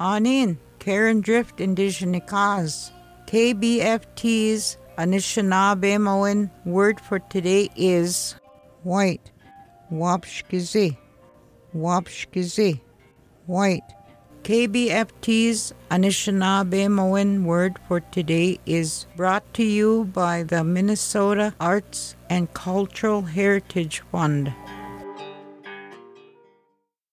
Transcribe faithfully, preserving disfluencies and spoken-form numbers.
Anin, Karen Drift Indigenikaz. K B F T's Anishinaabe word for today is white. Wapshkizi. Wapshkizi. White. K B F T's Anishinaabe word for today is brought to you by the Minnesota Arts and Cultural Heritage Fund.